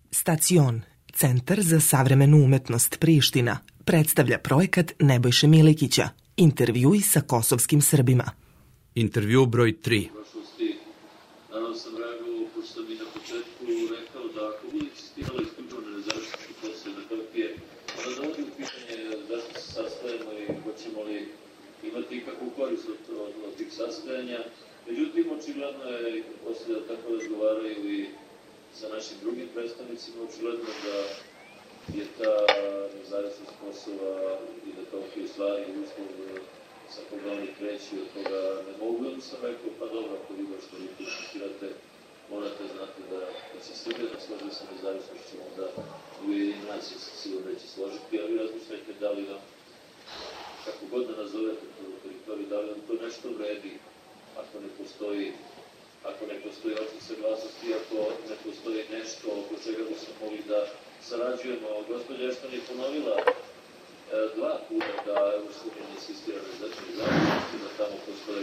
Stacion, Centar za savremenu umetnost Priština, predstavlja projekat Nebojše Milikića, intervjui sa kosovskim Srbima. Intervju broj 3. Naravno sam reagovao, pošto sam i na početku rekao da ako bude insistirala isključivo na nezavisnosti Kosova i Metohije, onda dovodi u pitanje zašto se sastajemo i hoćemo li imati ikakvu korist od tih sastajanja. Međutim, očigledno je, posle da tako razgovaraju i sa našim drugim predstavnicima, očigledno da je ta nezavisnost Kosova i Metohije u stvari uslov sa koga oni kreći, od koga ne mogu. Onda sam rekao, pa dobro, ako vi baš toliko insistirate, morate znati da se Srbija ne složi sa nezavisnošću, onda Ujedinjene nacije se sigurno neće složiti, a vi razmišljajte da li vam, kako god da nazovete tu teritoriju, da li vam to nešto vredi, ako ne postoji opšte saglasnosti, ako ne postoji nešto oko čega bi se mogli da sarađujemo. Gospođa Ešton je ponovila 2 puta da Evropska unija insistira na nezavisnosti, da tamo postoje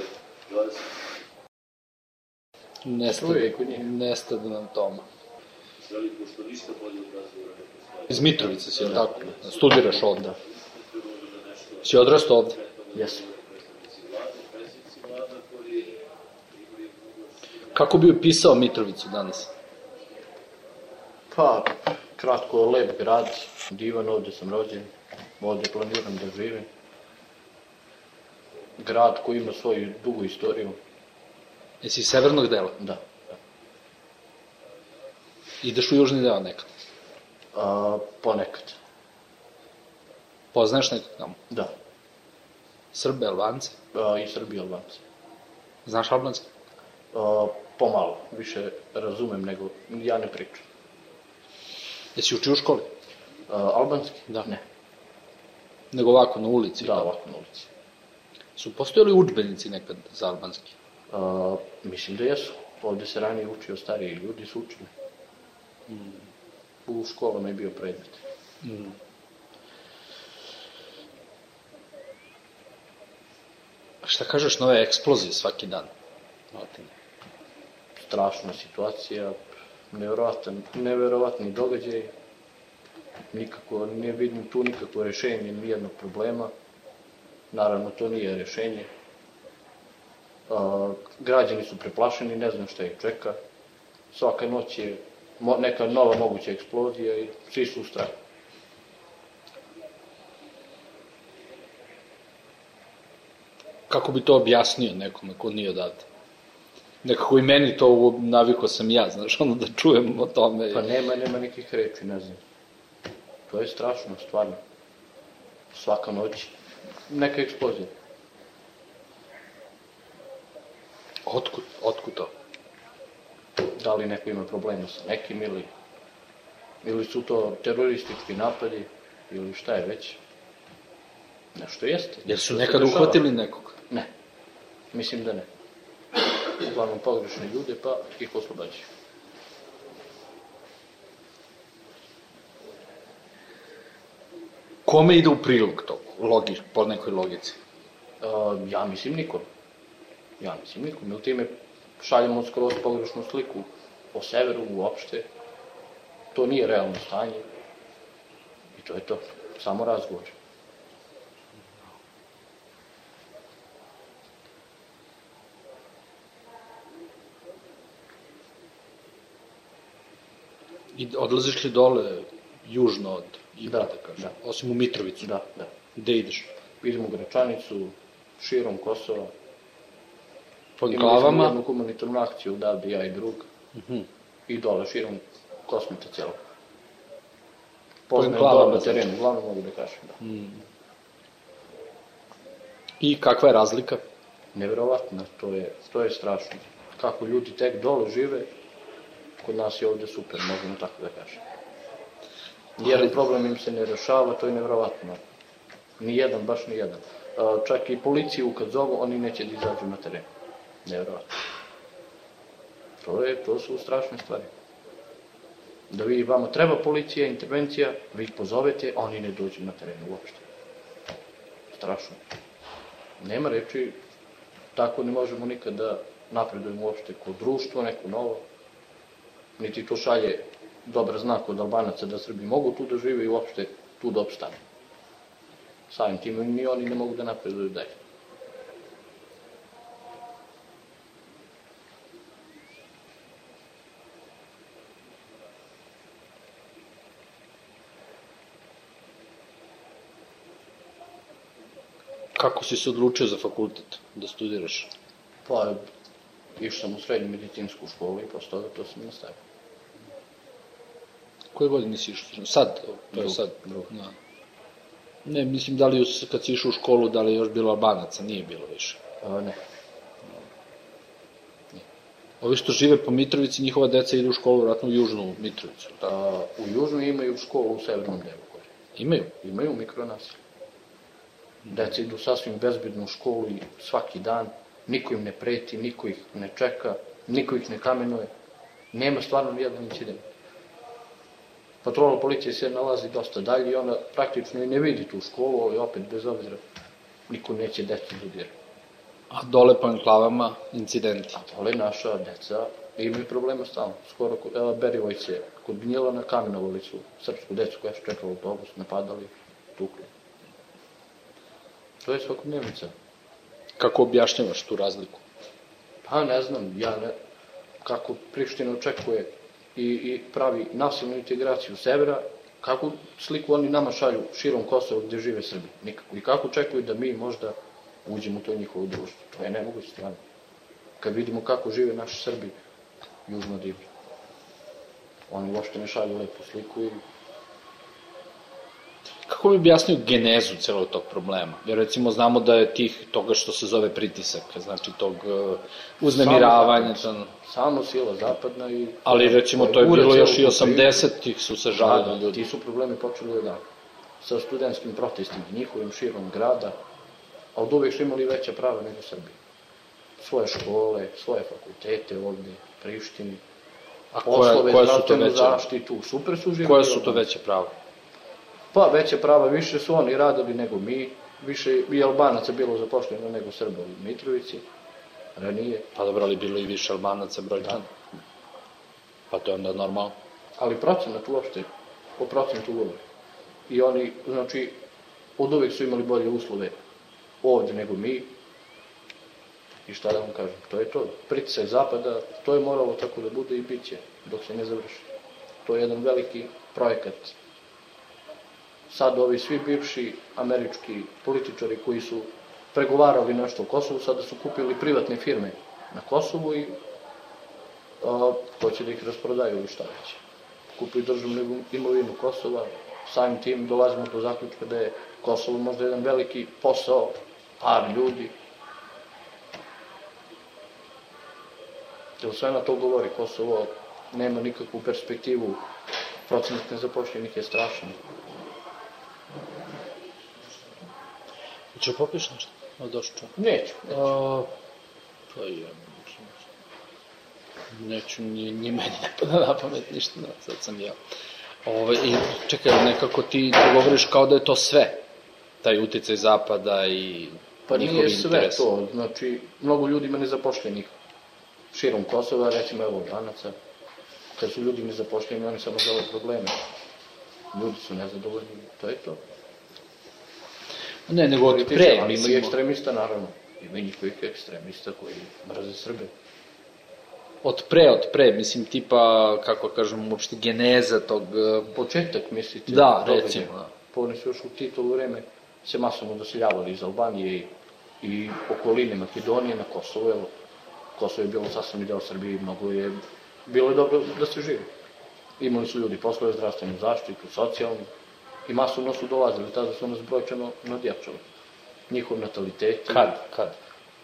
20... Nestade nam Toma. Želi, pošto ništa bolje od razgovora ne postoji. Iz Mitrovice si, tako? Studiraš ovde? Si odrastao ovde? Jesu. Kako bi opisao Mitrovicu danas? Pa, kratko, lep grad, divan, ovde sam rođen, ovde planiram da živim. Grad koji ima svoju dugu istoriju. Jesi iz severnog dela? Da. Ideš u južni deo nekad? Ponekad. Poznaješ nekog tamo? Da. Srbe, Albance? I Srbi i Albance. Znaš albanski? Pomalo, više razumem nego, ja ne pričam. Jesi učio u školi? Albanski? Da. Ne. Nego ovako na ulici? Da, ovako na ulici. Su postojali udžbenici nekad za albanski? Mislim da jesu. Ovde se ranije učio, stariji ljudi su učili. U školama je bio predmet. A šta kažeš na ove eksplozije svaki dan? Strašna situacija, neverovatni događaj. Nikako, ne vidim tu nikakvo rešenje nijednog problema. Naravno, to nije rešenje. Građani su preplašeni, ne znam šta ih čeka. Svaka noć je neka nova moguća eksplozija i svi su u strahu. Kako bi to objasnio nekome ko nije odavde? Nekako i meni to navikao sam ja, znaš, ono da čujem o tome. Pa nema nekih reči, ne znam. To je strašno, stvarno. Svaka noć neka eksplozija. Otkud to? Da li neko ima problema sa nekim ili su to teroristički napadi ili šta je već. Nešto jeste. Jer su nekad uhvatili nekog? Ne, mislim da ne. Uglavnom pogrešne ljude, pa ih oslobađaju. Kome ide u prilog to, po nekoj logici? Ja mislim nikom. Ili time šaljamo skroz pogrešnu sliku o severu uopšte. To nije realno stanje. I to je to. Samo razgovor. I odlaziš li dole, južno od Da. Osim u Mitrovicu? Da. Gde ideš? Idem u Gračanicu, širom Kosova. Po enklavama? Imali smo jednu humanitarnu akciju, da bi ja i drug. I dole, širom Kosmeta cijelog. Poznajem dole na terenu, uglavnom mogu da kažem. Da. I kakva je razlika? Neverovatno, to je strašno. Kako ljudi tek dole žive, kod nas je ovde super, možemo tako da kažem. Jedan problem im se ne rešava, to je neverovatno. Nijedan, baš nijedan. Čak i policiju kad zovu, oni neće da izađu na teren. Neverovatno. To su strašne stvari. Da vi vama treba policija, intervencija, vi ih pozovete, oni ne dođu na teren uopšte. Strašno. Nema reči, tako ne možemo nikad da napredujemo uopšte kao društvo, neko novo. Niti to šalje dobar znak od Albanaca da Srbi mogu tu da žive i uopšte tu da opstane. Samim tim ni oni ne mogu da napreduju dalje. Kako si se odlučio za fakultet, da studiraš? Pa, išao sam u srednju medicinsku školu i posle toga to sam nastavio. Koje godine si išao? Sad? To je sad. Da. Ne, mislim, da li kad si išao u školu, da li je još bilo Albanaca? Nije bilo više. Ne. Ovi što žive po Mitrovici, njihova deca idu u školu, vratno u Južnu Mitrovicu. U Južnu imaju školu u severnom delu. Imaju? Imaju mikronaselje. Deca idu sasvim bezbedno u školu i svaki dan, niko im ne preti, niko ih ne čeka, niko ih ne kamenuje. Nema stvarno nijedan incident. Patrola policije se nalazi dosta dalje i ona praktično i ne vidi tu školu, ali opet bez obzira niko neće decu dodirati. A dole po enklavama incidenti? A dole naša deca imaju problema stalno. Skoro Berivojce, kod Gnjilana kamenovali su srpsku decu koja su čekala autobus, napadali, tukli. To je svakodnevnica. Kako objašnjavaš tu razliku? Pa ne znam, kako Priština očekuje i pravi nasilnu integraciju severa, kako sliku oni nama šalju širom Kosova gde žive Srbi, nikako. I kako očekuju da mi možda uđemo u to njihovo društvo. To je nemoguće stvarno. Kad vidimo kako žive naši Srbi, južno divlje. Oni uopšte ne šalju lepu sliku i... Kako bi objasnio genezu celog tog problema? Jer recimo znamo da je toga što se zove pritisak, znači tog uznemiravanja. Samo sila zapadna i... Ali recimo to je bilo još i 80-ih su se žalili ljudi. Ti su problemi počeli da sa studentskim protestima, njihovim širom grada, a od uvek su imali veća prava nego Srbi. Svoje škole, svoje fakultete ovde, Prištini, poslove, zdravstvenu zaštitu, super su živjeli. Koje su to veće prava? Pa veće prava, više su oni radili nego mi, više i Albanaca bilo zaposleno nego Srba u Mitrovici, ranije. Pa dobro, ali bilo i više Albanaca brojčano. Pa to je onda normalno. Ali procenat uopšte, o procentu govori. I oni, znači, od uvek su imali bolje uslove ovde nego mi. I šta da vam kažem, to je to. Pritisak zapada, to je moralo tako da bude i bit će, dok se ne završi. To je jedan veliki projekat. Sad ovi svi bivši američki političari koji su pregovarali nešto o Kosovu, sada su kupili privatne firme na Kosovu i hoće da ih rasprodaju ili šta već. Kupili državnu imovinu Kosova, samim tim dolazimo do zaključka da je Kosovo možda jedan veliki posao, par ljudi. Jer sve na to govori, Kosovo nema nikakvu perspektivu, procenat nezapošljenih je strašan. Če popiš nešto? Došao. Neću. Pa je, neću, ni meni ne pada na pamet ništa, sad sam ja. I čekaj, nekako ti govoriš kao da je to sve, taj uticaj zapada i pa njihovi interesi. Pa nije sve to, znači, mnogo ljudi ima nezapošljenih širom Kosova, recimo evo Albanaca, kad su ljudi nezapošljeni, oni samo žele probleme. Ljudi su nezadovoljni, to je to. Ne, nego od pre, ali ima i ekstremista, naravno. Ima i njihovih ekstremista koji mrze Srbe. Od pre, mislim, tipa, kako kažem, uopšte geneza tog... Početak, mislite? Da, recimo. Pa oni su još u Titovo vreme se masovno doseljavali iz Albanije i okoline Makedonije na Kosovo, jer Kosovo je bilo sastavni deo Srbije i bilo je dobro da se živi. Imali su ljudi poslove, zdravstvenu zaštitu, socijalnu, i masovno su dolazili, tada su nas brojčano nadjačali. Njihov natalitet... Kad?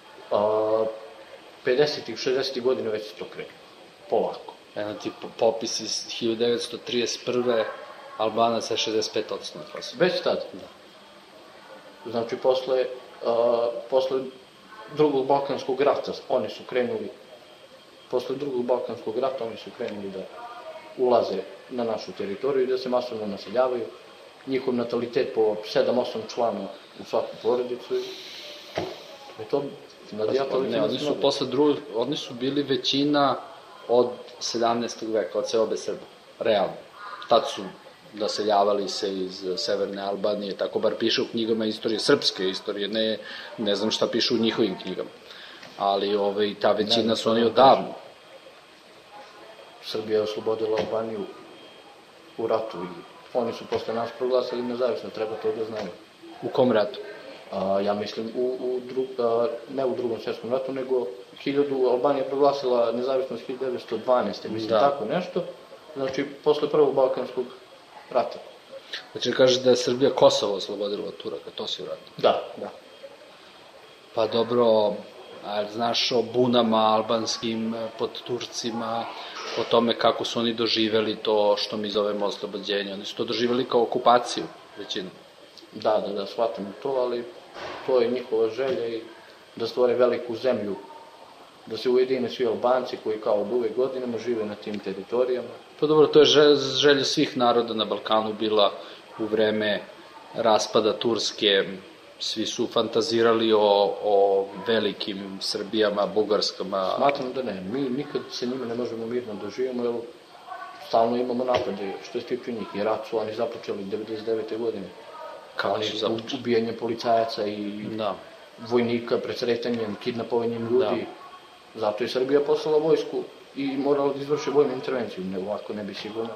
50-ih, 60-ih godina već se to krenuo. Polako. Eno ti popis iz 1931. Albanaca je 65% na Kosovo. Već tada? Da. Znači, posle drugog Balkanskog rata oni su krenuli da ulaze na našu teritoriju i da se masovno naseljavaju. Njihov natalitet po 7-8 člana u svaku porodicu i to nadjatali. Ne, oni su posle drugog, oni su bili većina od 17. veka, od seobe Srba. realno. Tad su naseljavali se iz severne Albanije, tako bar piše u knjigama istorije, srpske istorije, ne znam šta piše u njihovim knjigama. Ali ta većina su oni odavno. Srbija je oslobodila Albaniju u ratu i oni su posle nas proglasili nezavisno, treba to da znaju. U kom ratu? Ja mislim, ne u drugom svjetskom ratu, nego Albanija proglasila nezavisnost 1912. Mislim, tako nešto. Znači, posle prvog Balkanskog rata. Znači, kažeš da je Srbija Kosovo oslobodila od Turaka, to si uradio? Da. Pa dobro, znaš o bunama albanskim pod Turcima, o tome kako su oni doživeli to što mi zovemo oslobođenje. Oni su to doživeli kao okupaciju, većinom. Da, shvatam to, ali to je njihova želja i da stvore veliku zemlju, da se ujedine svi Albanci koji kao od uvek godinama žive na tim teritorijama. Pa dobro, to je želja svih naroda na Balkanu bila u vreme raspada Turske. Svi su fantazirali o velikim Srbijama, Bugarskama. Smatram da ne. Mi nikad se njima ne možemo mirno da živimo, jer stalno imamo napade što se tiče njih. I rat su oni započeli 1999. godine. Kako su započeli? Ubijanje policajaca i vojnika, presretanjem, kidnapovanjem ljudi. Zato je Srbija poslala vojsku i morala da izvrši vojnu intervenciju. Ovako ne bi sigurno.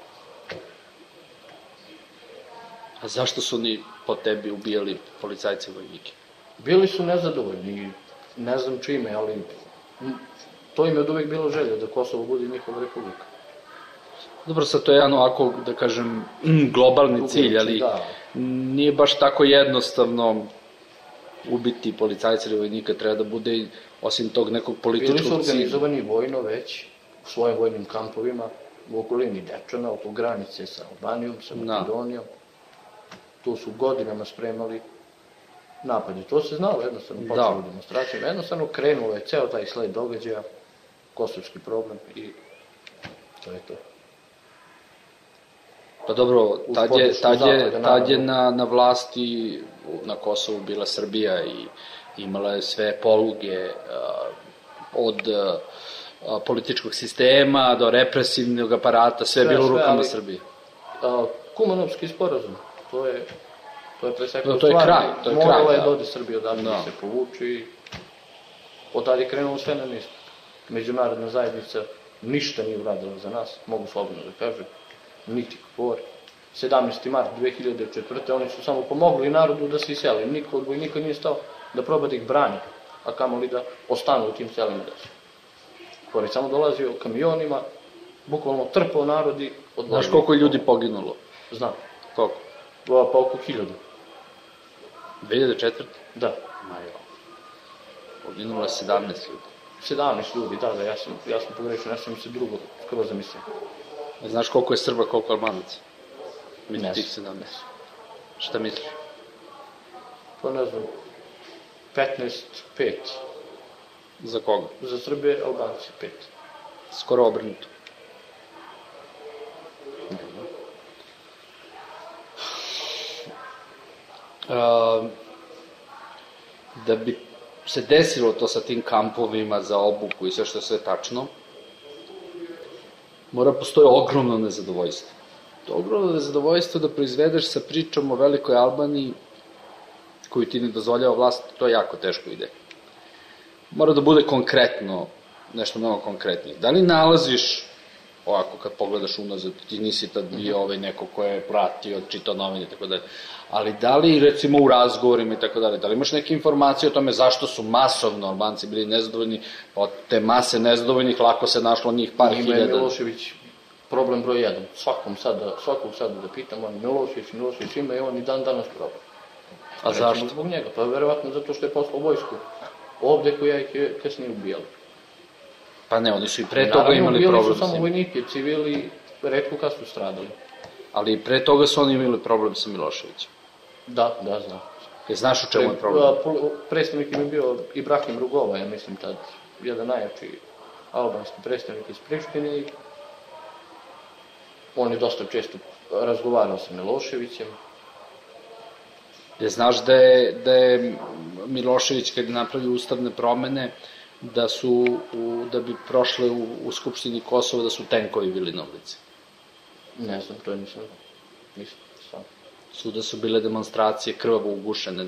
A zašto su oni po tebi ubijali policajce i vojnike? Bili su nezadovoljni, ne znam čime, ali to im je od uvek bilo želja da Kosovo bude njihova republika. Dobro, sad to je jedan ovako, da kažem, globalni cilj, ali nije baš tako jednostavno ubiti policajca ili vojnika, treba da bude osim tog nekog političkog cilja. Bili su organizovani vojno već u svojim vojnim kampovima u okolini Dečana, oko granice sa Albanijom, sa Makedonijom. Tu su godinama spremali napade. To se znalo jednostavno, počelo demonstracijama. Jednostavno krenulo je ceo taj sled događaja, kosovski problem i to je to. Pa dobro, tad je na vlasti na Kosovu bila Srbija i imala je sve poluge od političkog sistema do represivnog aparata, sve je bilo u rukama Srbije. Kumanovski sporazum, to je presekao to je kraj. Morala je dode Srbije odavde da se povuči i odavde je krenulo sve na nisu. Međunarodna zajednica ništa nije uradila za nas, mogu slobodno da kažem, niti KFOR. 17. mart 2004. oni su samo pomogli narodu da se iseli. Niko od vojnika nije stao da proba da ih brani, a kamoli da ostanu u tim selima da su. KFOR je samo dolazio kamionima, bukvalno trpao narod i odvojio. Znaš koliko je ljudi poginulo? Znam. Koliko? Pa oko 1000. 2004? Da. Poginulo je 17 ljudi. 17 ljudi, da, ja sam pogrešio, ne sam se drugo skoro zamislio. Znaš koliko je Srba, koliko Albanaca? Ne tih 17. Šta misliš? Pa ne znam, 15-5. Za koga? Za Srbije, Albanci 5. Skoro obrnuto. Da bi se desilo to sa tim kampovima za obuku i sve što je sve tačno, mora postoji ogromno nezadovoljstvo. To ogromno nezadovoljstvo da proizvedeš sa pričom o Velikoj Albaniji koju ti ne dozvoljava vlast, to je jako teško ide. Mora da bude konkretno, nešto mnogo konkretnije. Da li nalaziš, ovako kad pogledaš unazad, ti nisi tad bio neko ko je pratio, čitao novine i tako dalje, ali da li recimo u razgovorima i tako dalje, da li imaš neke informacije o tome zašto su masovno Albanci bili nezadovoljni, od te mase nezadovoljnih lako se našlo njih par hiljada. Ima je Milošević problem broj 1, svakog sada da pitam, on Milošević ima i on i dan danas problem. A zašto? Zbog njega, pa verovatno zato što je poslao vojsku ovde koja ih je kasnije ubijala. Pa ne, oni su i pre toga imali problem. Naravno, ubijali su samo vojnike, civili, retko kad su stradali. Ali i pre toga su oni imali problem sa Miloševićem. Da, znam. Znaš u čemu je problem? Predstavnik im je bio Ibrahim Rugova, ja mislim tad, jedan najjači albanski predstavnik iz Prištine. On je dosta često razgovarao sa Miloševićem. Znaš da je Milošević, kad je napravio ustavne promene, da bi prošle u Skupštini Kosova, da su tenkovi bili na ulici. Ne znam, to nisam znao. Nisam, stvarno. Svuda su bile demonstracije krvavo ugušene.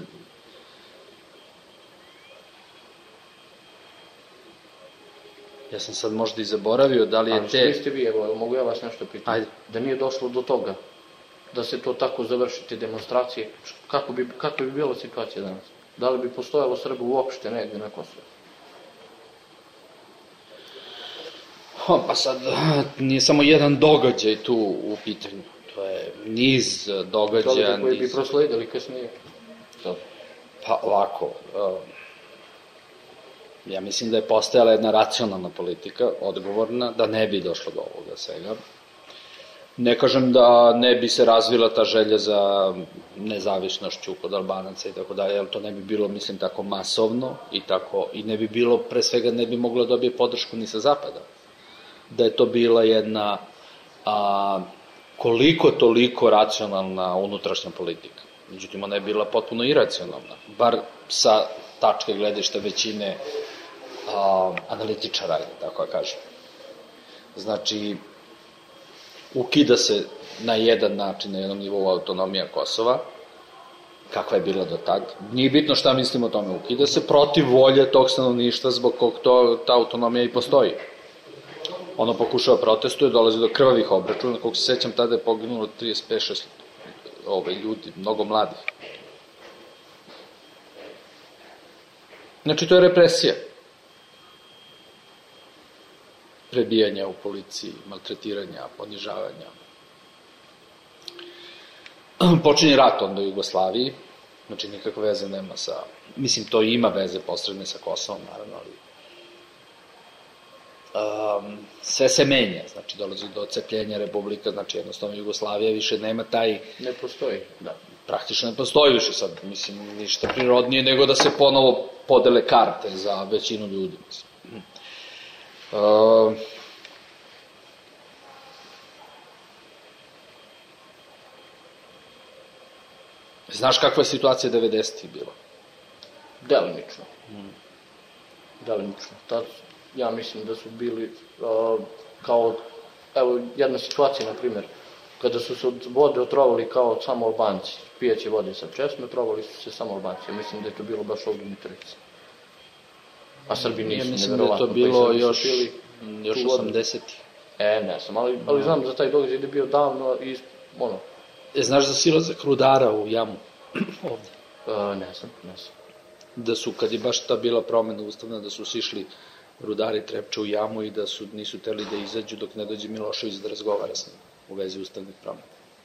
Ja sam sad možda i zaboravio da li je Ali što ste vi, evo, mogu ja vas nešto pitati? Ajde. Da nije došlo do toga, da se to tako završi, te demonstracije, kako bi bila situacija danas? Da li bi postojalo Srba uopšte negde na Kosovu? Pa sad, nije samo jedan događaj tu u pitanju. To je niz događaja. Događaj koji bi prosledili kasnije. Pa ovako, ja mislim da je postojala jedna racionalna politika, odgovorna, da ne bi došlo do ovoga svega. Ne kažem da ne bi se razvila ta želja za nezavisnošću kod Albanaca i tako dalje, jer to ne bi bilo, mislim, tako masovno i ne bi bilo, pre svega, ne bi mogla dobije podršku ni sa zapada. Da je to bila jedna koliko toliko racionalna unutrašnja politika. Međutim, ona je bila potpuno iracionalna, bar sa tačke gledišta većine analitičara, tako da kažem. Znači, ukida se na jedan način, na jednom nivou autonomija Kosova, kakva je bila do tad. Nije bitno šta mislimo o tome, ukida se protiv volje tog stanovništva zbog kog ta autonomija i postoji. Ono pokušava protestuje, dolazi do krvavih obračuna, kog se sećam, tada je poginulo 35-6 ljudi, mnogo mladih. Znači, to je represija. Prebijanja u policiji, maltretiranja, ponižavanja. Počinje rat onda u Jugoslaviji, znači nikakve veze nema sa... Mislim, to ima veze posredne sa Kosovom, naravno, ali... sve se menja, znači dolazi do cepljenja republika, znači jednostavno Jugoslavija više nema taj... Ne postoji. Da, praktično ne postoji više sad, mislim, ništa prirodnije nego da se ponovo podele karte za većinu ljudi, mislim. Znaš kakva je situacija 90-ih bila? Delimično. Delimično. Tad, ja mislim da su bili kao, evo, jedna situacija, na primjer, kada su se od vode otrovali kao samo Albanci, pijeće vode sa česme, otrovali su se samo Albanci. Mislim da je to bilo baš ovdje u Mitrovici. A Srbi nisu, nevjerovatno. Ja mislim da je to bilo još 80-ih. Ne znam, ali znam za taj događaj da je bio davno i ono... Znaš za silazak rudara u jamu? Ovde. Ne znam. Da su, kad je baš ta bila promena ustavna, da su sišli rudari Trepče u jamu i da nisu teli da izađu dok ne dođe Milošević da razgovara s njim u vezi ustavnih promena.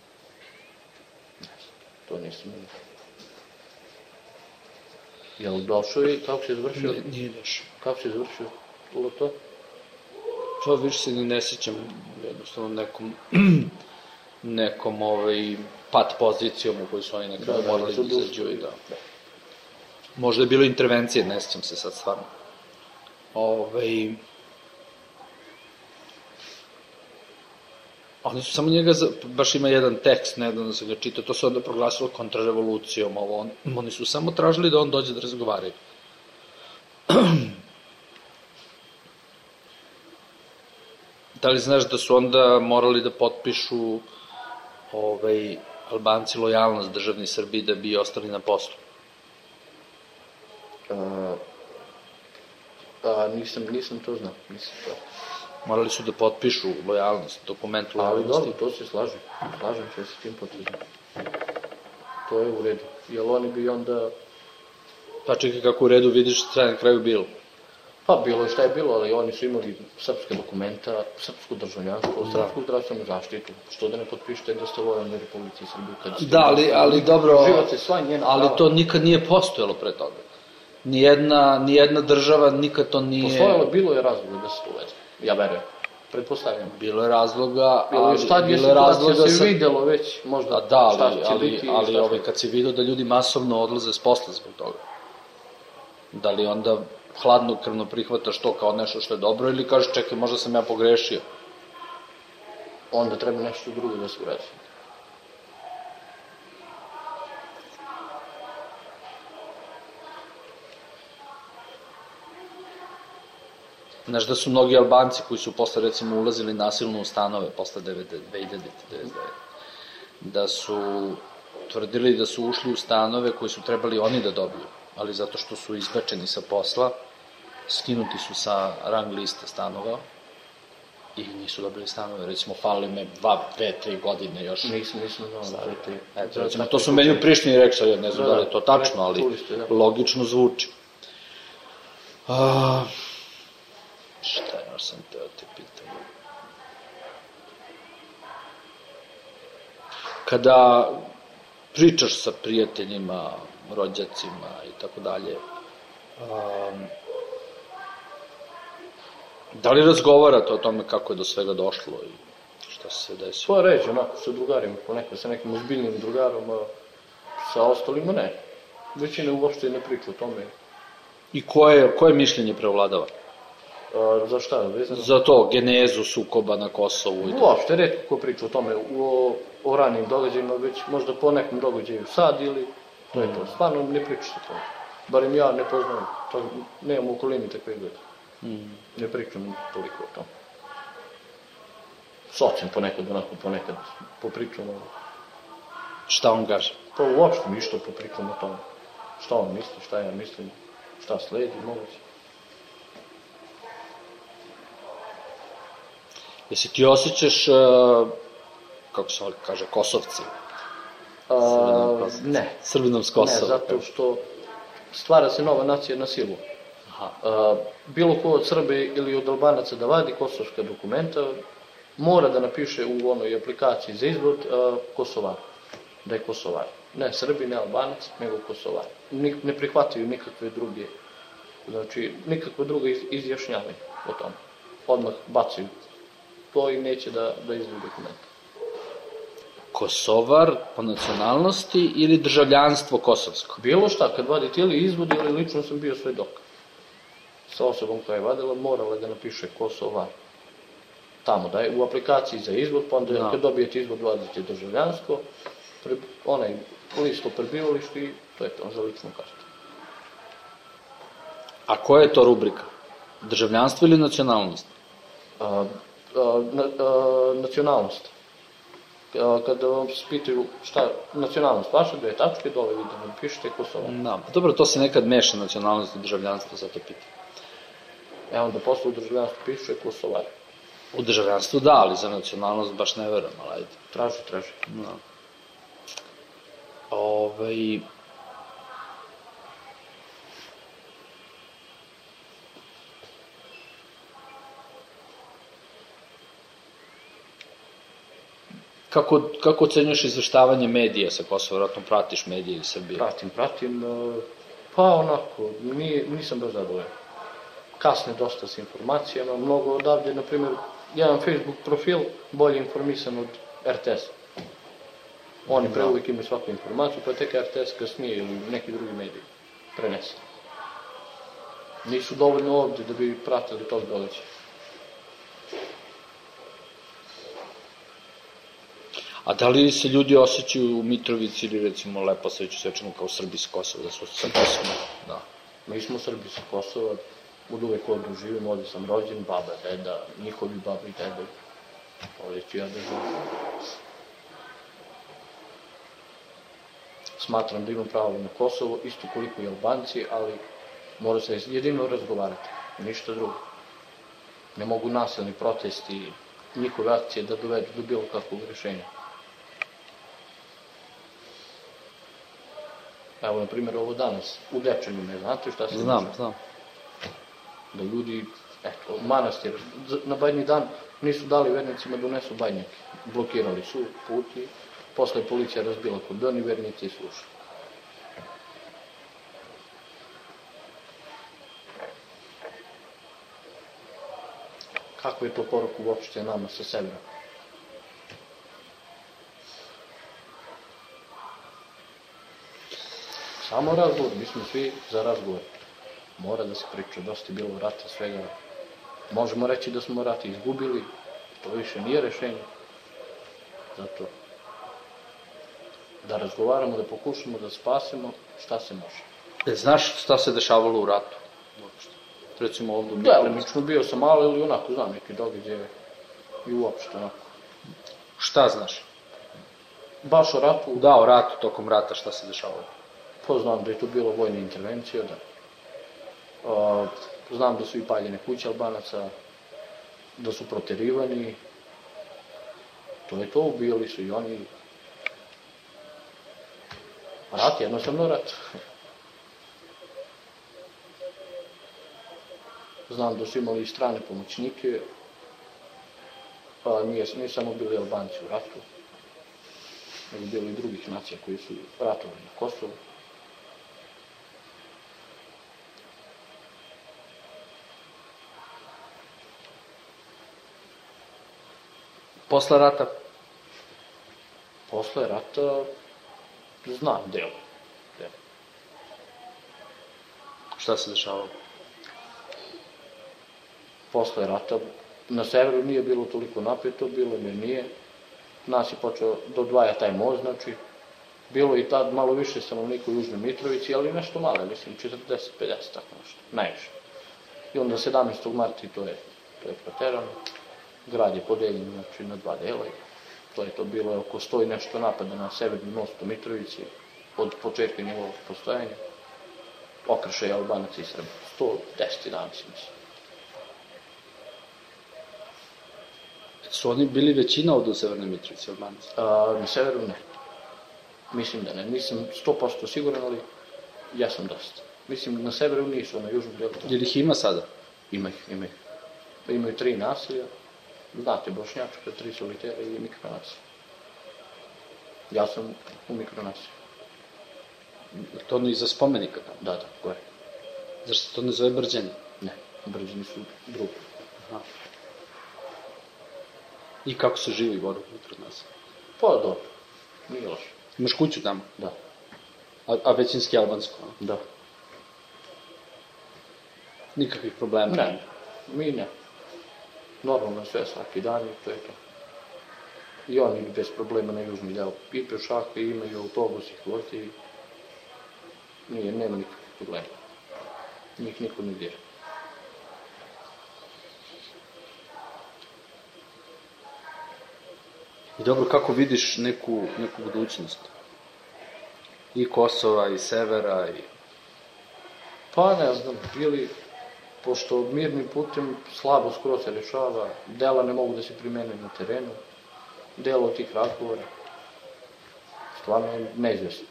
To nisam vidio. Je li došao i kako se završio? Nije došao. Kako se završio to? To više se ni ne sjećam, jednostavno nekom pat pozicijom u kojoj su oni nekada morali da izađu i da... Možda je bilo intervencije, ne sjećam se sad stvarno. Oni su samo njega, baš ima jedan tekst, ne da se ga čita, to se onda proglasilo kontrarevolucijom, oni su samo tražili da on dođe da razgovaraju. Da li znaš da su onda morali da potpišu Albanci lojalnost državni Srbiji da bi ostali na poslu? Nisam to znao, Morali su da potpišu lojalnost, dokument lojalnosti. Ali dobro, to se slažem se s tim potrebno. To je u redu, jer oni bi onda... Pa čekaj, kako u redu vidiš šta je na kraju bilo? Pa bilo je šta je bilo, ali oni su imali srpske dokumenta, srpsko državljanstvo, srpsku zdravstvenu zaštitu. Što da ne potpišete da ste lojalni Republici Srbije? Da, ali dobro, uživate sva njena prava. ali to nikad nije postojalo pre toga. Nijedna država nikad to nije... Postojalo, bilo je razloga da se to uvede, ja verujem. Pretpostavljam. Bilo je razloga, ali šta je situacija se videlo već, možda šta će biti. Ali kad si vidio da ljudi masovno odlaze s posla zbog toga, da li onda hladnokrvno prihvataš to kao nešto što je dobro ili kažeš čekaj, možda sam ja pogrešio? Onda treba nešto drugo da se uradi. Znaš da su mnogi Albanci koji su posle, recimo, ulazili nasilno u stanove posle 2099, da su tvrdili da su ušli u stanove koji su trebali oni da dobiju, ali zato što su izbačeni sa posla, skinuti su sa rang liste stanova i nisu dobili stanove. Recimo, falili me 2-3 godine još. Nisam znao. Eto, recimo, to su meni u Prištini rekli, ja ne znam da li je to tačno, ali logično zvuči. Šta još sam teo te pitam? Kada pričaš sa prijateljima, rođacima i tako dalje, da li razgovarate o tome kako je do svega došlo i šta se desilo? Pa reći, onako, sa drugarima, ponekad sa nekim ozbiljnim drugarom, sa ostalima ne. Većina uopšte ne priča o tome. I koje mišljenje prevladava? Za šta? Vezano? Za to, genezu sukoba na Kosovu i tako. Uopšte, retko ko priča o tome, o ranim događajima, već možda po nekom događaju sad ili to je to. Stvarno ne priča se to. Barem ja ne poznam, nemam u okolini takve ljudi. Ne pričam toliko o tom. S ocem ponekad popričam. Šta on kaže? Pa uopšte ništa popričam o tome. Šta on misli, šta ja mislim, šta sledi, moguće. Jesi ti osjećaš, kako se kaže, Kosovci? Ne. Srbinom s Kosova. Ne, zato što stvara se nova nacija na silu. Bilo ko od Srbe ili od Albanaca da vadi kosovska dokumenta, mora da napiše u onoj aplikaciji za izvod Kosovar. Da je Kosovar. Ne Srbi, ne Albanac, nego Kosovar. Ne prihvataju nikakve druge, znači nikakve druge izjašnjavanje o tome. Odmah bacaju to i neće da izvodi dokumenta. Kosovar po nacionalnosti ili državljanstvo kosovsko? Bilo šta, kad vadite ili izvod ili lično sam bio svedok. Sa osobom koja je vadila, morala da napiše Kosovar. Tamo da je u aplikaciji za izvod, pa onda kad dobijete izvod vadite državljanstvo, onaj list o prebivalištu i to je to za ličnu kartu. A koja je to rubrika? Državljanstvo ili nacionalnost? Nacionalnost. Kada vam se pitaju šta nacionalnost vaša, 2 tačke, dole vi da vam pišete Kosovo. Da, dobro, to se nekad meša nacionalnost i državljanstvo, zato pitam. Onda posle u državljanstvu piše Kosovar. U državljanstvu da, ali za nacionalnost baš ne verujem, ali ajde. Traži. Da. Kako ocenjuješ izveštavanje medija sa Kosova? Vjerojatno pratiš medije iz Srbije. Pratim. Pa onako, nisam baš zadovoljan. Kasne dosta s informacijama, mnogo odavde, na primjer, jedan Facebook profil bolje informisan od RTS. Oni preuvijek imaju svaku informaciju, pa tek RTS kasnije ili neki drugi mediji prenese. Nisu dovoljno ovde da bi pratili tog događaja. A da li se ljudi osjećaju u Mitrovici ili recimo Leposaviću Svečanu kao Srbi sa Kosova, da su sa Kosova? Da. Mi smo Srbi sa Kosova, od uvek ovdje živim, ovdje sam rođen, baba, deda, njihovi baba i deda. Ovdje ću ja da živim. Smatram da imam pravo na Kosovo, isto koliko i Albanci, ali mora se jedino razgovarati, ništa drugo. Ne mogu nasilni protesti, njihove akcije da dovedu do bilo kakvog rješenja. Evo, na primjer, ovo danas, u Dečanju, ne znate šta se može? Znam. Da ljudi, manastir, na Badnji dan nisu dali vernicima da donesu badnjake. Blokirali su put i posle je policija razbila kordon i vernici su ušli. Kako je to poruku uopšte nama sa severa? Samo razgovor, mi smo svi za razgovor. Mora da se priča, dosta je bilo rata, svega. Možemo reći da smo rat izgubili, to više nije rešenje. Zato da razgovaramo, da pokušamo da spasimo šta se može. Znaš šta se dešavalo u ratu? recimo ovdje u Delimično bio sam malo ili onako znam neki događaje i uopšte onako. Šta znaš? Baš o ratu, Da, o ratu, tokom rata, šta se dešavalo? pa znam da je tu bilo vojne intervencije, da. Znam da su i paljene kuće Albanaca, da su proterivani. To je to, ubijali su i oni. Rat, jednostavno rat. Znam da su imali i strane pomoćnike, pa nije samo bili Albanci u ratu, nego bilo i drugih nacija koji su ratovali na Kosovu. Posle rata? Posle rata znam delo. Šta se dešavalo? Posle rata na severu nije bilo toliko napeto, bilo ne nije. Nas je počeo da odvaja taj most, znači bilo i tad malo više stanovnika u Južnoj Mitrovici, ali nešto malo, mislim 40-50, tako nešto, najviše. I onda 17. marta to je proterano. Grad je podeljen znači, na dva dela. To je to bilo oko 100 i nešto napada na severni most u Mitrovici od početka njegovog postojanja. Okršaj Albanaca i Srba. 110 dana, mislim. Su oni bili većina ovdje u Severnoj Mitrovici, Albanci? Na severu ne. Mislim da ne. Nisam 100% siguran, ali ja sam dosta. Mislim, na severu nisu, na južnom delu. Jer ih ima sada? Ima ih. Imaju 3 naselja. Znate, Bošnjačka, 3 solitera i mikronaselja. Ja sam u mikronaselju. To ono iza spomenika tamo? Da, gore. Zašto se to ne zove Brđeni? Ne, Brđeni su drugi. Aha. I kako se živi gore kod nas? Pa dobro, nije loše. Imaš kuću tamo? Da. A većinski albansko? Da. Nikakvih problema? Ne, mi ne. Normalno sve svaki dan i to je to. I oni bez problema na južni deo i pešake, imaju autobus i vozi. Nema nikakvih problema. Njih niko ne dira. I dobro, kako vidiš neku budućnost? I Kosova, i Severa, i... Pa ne znam, ili, pošto mirnim putem slabo skoro se rešava, dela ne mogu da se primene na terenu, delo od tih razgovora, stvarno je neizvesno.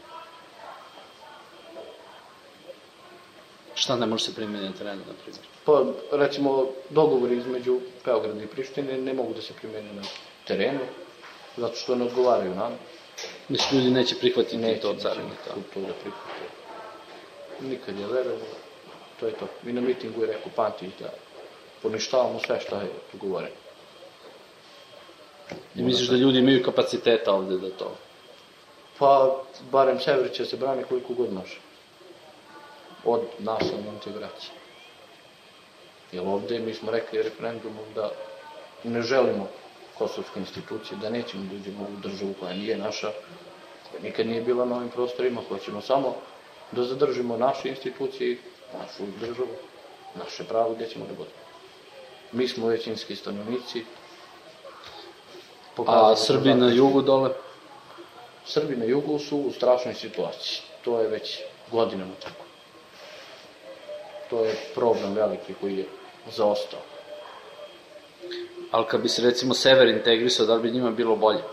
Šta ne može se primjeniti na terenu, na primjer? Pa, recimo, dogovori između Beograda i Prištine ne mogu da se primene na terenu, zato što ne odgovaraju nam. Mislim, ljudi neće prihvatiti to carine. Neće to da prihvate. Nikad je verujem, to je to. I na mitingu je rekao Pantić da poništavamo sve što je dogovoreno. I misliš da ljudi imaju kapaciteta ovde da to? Pa, barem sever će se brani koliko god može. Od nasilne integracije. Jer ovde mi smo rekli referendumom da ne želimo kosovske institucije, da nećemo da uđemo u državu koja nije naša, koja nikad nije bila na ovim prostorima, hoćemo samo da zadržimo naše institucije, našu državu, naše pravo gdje ćemo da budemo. Mi smo većinski stanovnici. A Srbi na jugu dole? Srbi na jugu su u strašnoj situaciji. To je već godinama tako. To je problem veliki koji je zaostao. Ali kad bi se recimo sever integrisao, da li bi njima bilo bolje?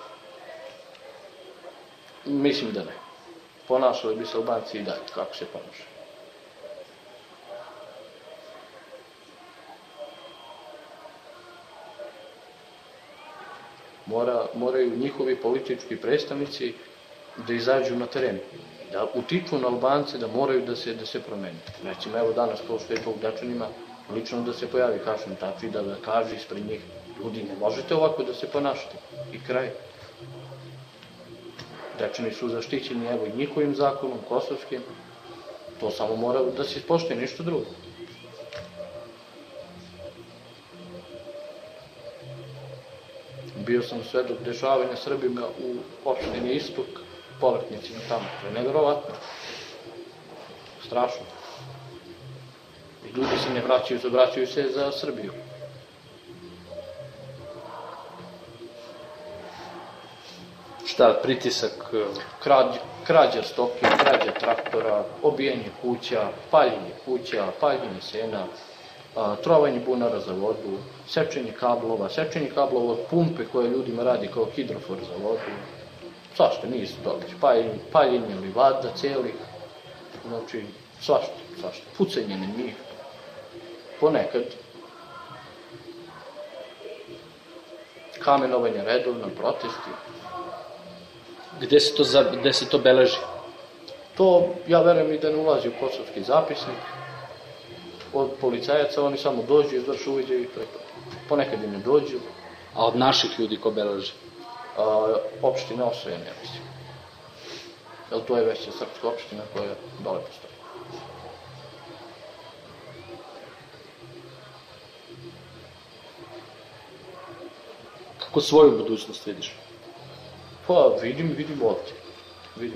Mislim da ne. Ponašali bi se Albanci i dalje, kako se ponaša. Moraju njihovi politički predstavnici da izađu na teren, da utiču na Albance, da moraju da se promeni. Recimo, evo danas to što je to u Dečanima, lično da se pojavi Kašim Tači, da kaže ispred njih, ljudi, ne možete ovako da se ponašate. I kraj. Dečani su zaštićeni, evo, i njihovim zakonom, kosovskim. To samo mora da se ispoštuje, ništa drugo. Bio sam svedok dešavanja Srbima u opštini Istok, povrtnicima tamo. To je nevjerovatno. Strašno. Ljudi se ne vraćaju se za Srbiju. Šta, pritisak? Krađa stoke, krađa traktora, obijenje kuća, paljenje sena, trovanje bunara za vodu, sečenje kablova od pumpe koje ljudima radi kao hidrofor za vodu. Svašta, nisu dobri. Paljenje livada celih, znači svašta. Pucanje na njih. Ponekad. Kamenovanje redovno, protesti. Gde se to beleži? To, ja verujem i da ne ulazi u kosovski zapisnik. Od policajaca oni samo dođu, izvršu uviđaju i to je to. Ponekad i ne dođu. A od naših ljudi ko beleži? Opština Osojene, ja mislim. Jer to je veća srpska opština koja dole postoji. Kako svoju budućnost vidiš? Pa vidim ovdje.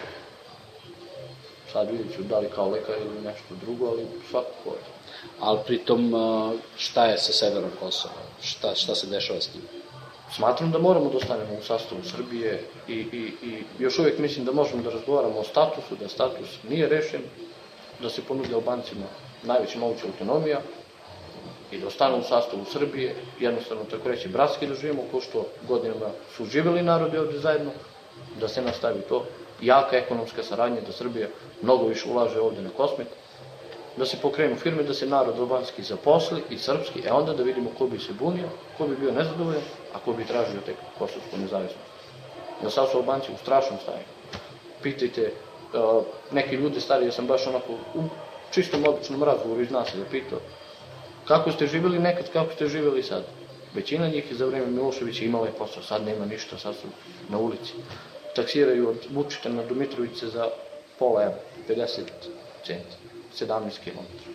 Sad vidit ću da li kao lekar ili nešto drugo, ali svakako ovdje. Ali pritom šta je sa severom Kosova? Šta se dešava s tim? Smatram da moramo da ostanemo u sastavu Srbije i još uvijek mislim da možemo da razgovaramo o statusu, da status nije rešen, da se ponudi Albancima najveća moguća autonomija i da ostane u sastavu Srbije, jednostavno tako reći bratski da živimo, ko što godinama su živjeli narodi ovdje zajedno, da se nastavi to, jaka ekonomska saradnja, da Srbija mnogo više ulaže ovdje na Kosmet, da se pokrenu firme, da se narod albanski zaposli i srpski, onda da vidimo ko bi se bunio, ko bi bio nezadovoljan, a ko bi tražio tek kosovsku nezavisnost. Da sad su Albanci u strašnom stanju. Pitajte neki ljudi stariji, ja sam baš onako u čistom običnom razgovoru iz naselja pitao kako ste živjeli nekad, kako ste živjeli sad. Većina njih je za vreme Miloševića imala je posao, sad nema ništa, sad su na ulici. Taksiraju od Vučića na Domitrovice za pola evra, 50 centi, 17 km.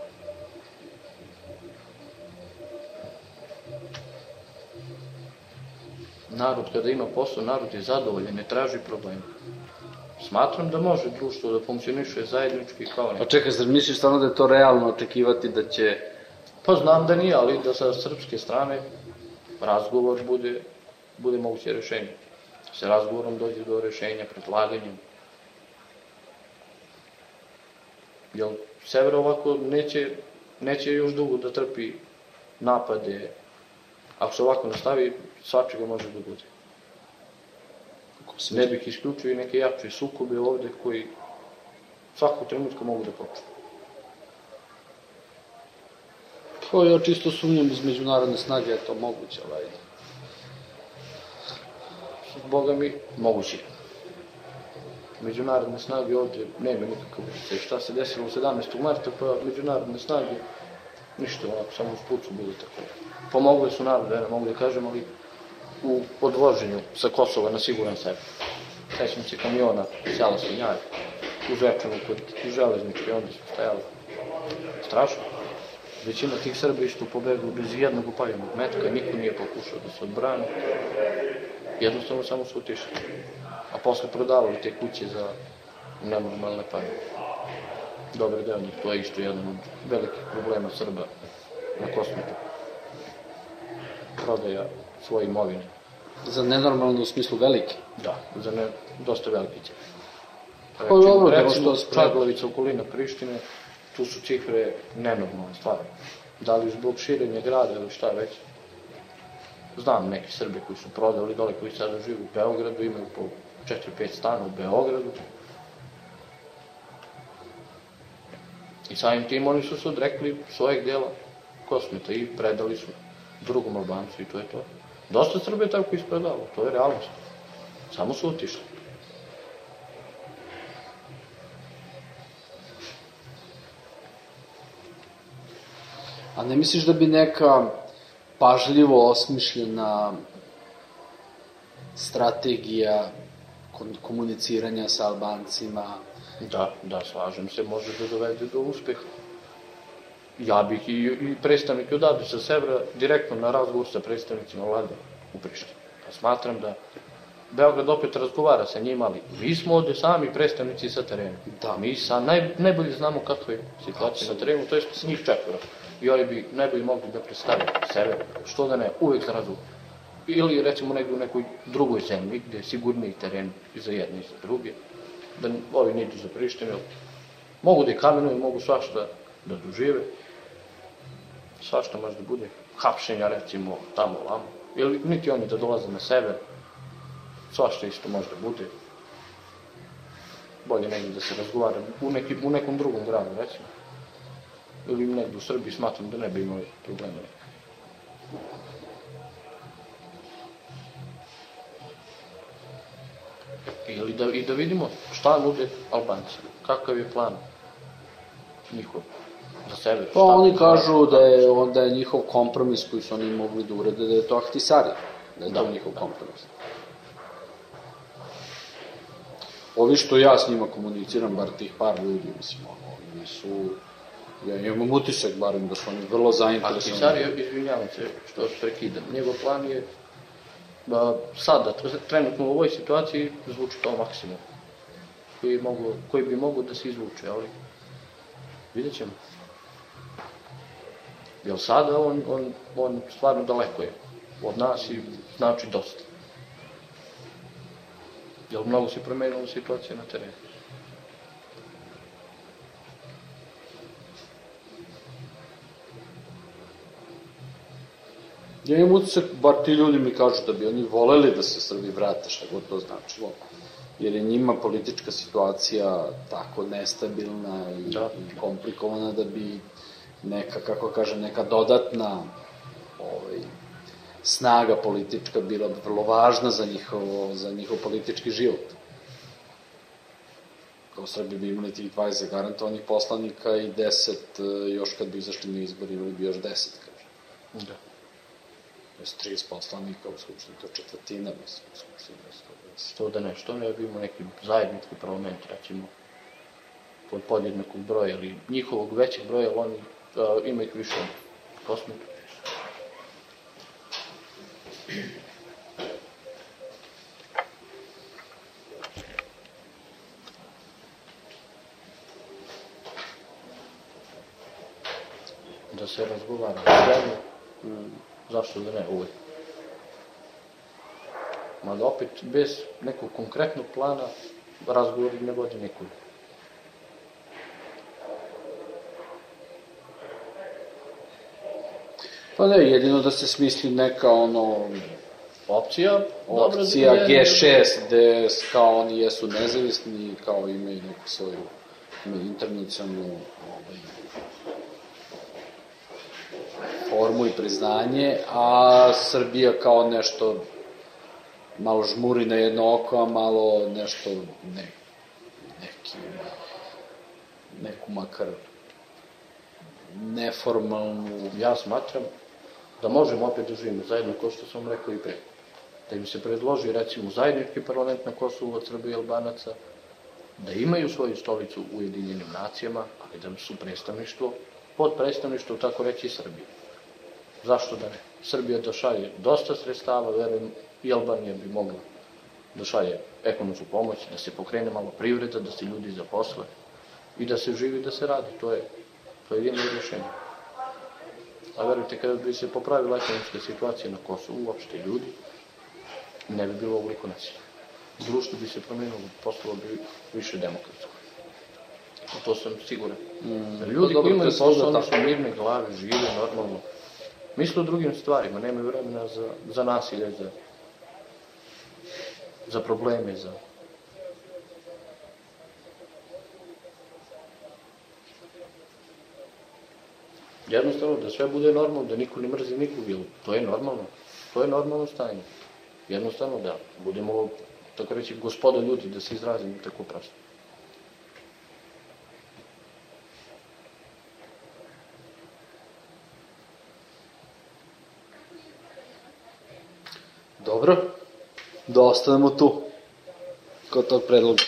Narod kada ima posao, narod je zadovoljan, ne traži problema. Smatram da može društvo da funkcioniše zajednički kao neko. Pa čekaj, zar misliš stvarno da je to realno očekivati da će... Pa znam da nije, ali da sa srpske strane razgovor bude moguće rešenje. Sa razgovorom dođe do rešenja, predlaganjem. Jer sever ovako neće još dugo da trpi napade. Ako se ovako nastavi, svačega može da bude. Ne bih isključio i neke jače sukobe ovde koji svakog trenutka mogu da počnu. Pa ja čisto sumnjam uz međunarodne snage, je to moguće, ali ajde. Boga mi, moguće. Međunarodne snage ovde nema nikakav utjecaj. Šta se desilo 17. marta, pa međunarodne snage, ništa, onako, samo uz pucu bili tako. Pomogle su narod, ne mogu da kažem, ali u odvoženju sa Kosova na siguran sebe. Sećam se kamiona, sela Svinjaj, u Zvečanu, kod železničke, onda su stajali. Strašno. Većina tih Srbi što pobegli bez jednog upaljenog metka, niko nije pokušao da se odbrani. Jednostavno samo su otišli. A posle prodavali te kuće za nenormalne pare. Dobar deo njih, to je isto jedan od velikih problema Srba na Kosmetu. Prodaja svoje imovine. Za nenormalno u smislu velike? Da, za dosta velike će. Pa dobro, recimo, Čaglavica, okolina Prištine, tu su cifre nenormalne stvari. Da li zbog širenja grada ili šta već. Znam neki Srbe koji su prodali dole, koji sada žive u Beogradu, imaju po 4-5 stana u Beogradu. I samim tim oni su se odrekli svojeg dela Kosmeta i predali su drugom Albancu i to je to. Dosta Srbe je tako ispredalo, to je realnost. Samo su otišli. A ne misliš da bi neka pažljivo osmišljena strategija komuniciranja sa Albancima? Da, slažem se, može da dovede do uspeha. Ja bih i predstavnike odavde sa severa direktno na razgovor sa predstavnicima vlade u Prištini. Pa smatram da Beograd opet razgovara sa njima, ali mi smo ovde sami predstavnici sa terena. Da. Mi najbolje znamo kakva je situacija na terenu, to je s njih 4. I oni bi najbolje mogli da predstave sebe, što da ne, uvek za razgovor. Ili recimo negdje u nekoj drugoj zemlji, gde je sigurniji teren i za jedne i za druge, da ovi ne idu za Prištinu. Mogu da je kamenuju, mogu svašta da dožive, svašta može da bude, hapšenja recimo tamo, vamo, ili niti oni da dolaze na sever, svašta isto može da bude. Bolje negdje da se razgovara u nekom drugom gradu, recimo. Ili negdje u Srbiji, smatram da ne bi imali problema. I da vidimo šta nude Albanci, kakav je plan njihov za sebe. Pa oni kažu da je njihov kompromis koji su oni mogli da urede, da je to Ahtisari, da je to njihov kompromis. Ovi što ja s njima komuniciram, bar tih par ljudi, mislim, oni su, ja imam utisak barem da su oni vrlo zainteresovani. Ahtisari, izvinjavam se što se prekidam, njegov plan je da sada, trenutno u ovoj situaciji, zvuči kao maksimum koji bi mogu da se izvuče, ali vidjet ćemo. Jer sada on stvarno daleko je od nas i znači dosta. Jer mnogo se promenila situacija na terenu. Ja imam utisak, bar ti ljudi mi kažu da bi oni voleli da se Srbi vrate, šta god to značilo. Jer je njima politička situacija tako nestabilna i komplikovana da bi neka, kako kaže, neka dodatna snaga politička bila vrlo važna za njihov politički život. Kao Srbi bi imali tih 20 zagarantovanih poslanika i 10, još kad bi izašli na izbor, imali bi još 10, kaže. Da. 30 poslanika u Skupštini, to je četvrtina, mislim, u Skupštini. Što ne bi imao neki zajednički parlament, recimo, od podjednakog broja, ili njihovog većeg broja, oni imaju više kosmeta. Da se razgovara o svemu, zašto da ne, uvek. Mada opet, bez nekog konkretnog plana, razgovori ne vodi nikud. Pa ne, jedino da se smisli neka opcija G6, gde kao oni jesu nezavisni, kao imaju neku svoju internacionalnu formu i priznanje, a Srbija kao nešto malo žmuri na jedno oko, a malo nešto neku makar neformalnu. Ja smatram da možemo opet da živimo zajedno, kao što sam rekao i pre. Da im se predloži, recimo, zajednički parlament na Kosovu od Srbije i Albanaca, da imaju svoju stolicu u Ujedinjenim nacijama, ali da su predstavništvo, pod predstavništvo, tako reći, i Srbije. Zašto da ne? Srbija da šalje dosta sredstava, verujem, i Albanija bi mogla da šalje ekonomsku pomoć, da se pokrene malo privreda, da se ljudi zaposle i da se živi, da se radi. To je jedino rješenje. A verujte, kada bi se popravila ekonomska situacija na Kosovu, uopšte ljudi, ne bi bilo ovoliko nasilja. Društvo bi se promenilo, postalo bi više demokratsko. A to sam siguran. Ljudi koji imaju posao, oni su mirne glave, žive normalno. Misle o drugim stvarima, nemaju vremena za nasilje, za probleme, Jednostavno, da sve bude normalno, da niko ne mrzi nikog, jer to je normalno. To je normalno stanje. Jednostavno, da budemo, tako reći, gospoda ljudi, da se izrazimo tako prosto. Dobro, da ostanemo tu, kod tog predloga.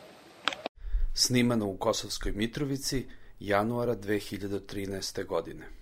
Snimano u Kosovskoj Mitrovici, januara 2013. godine.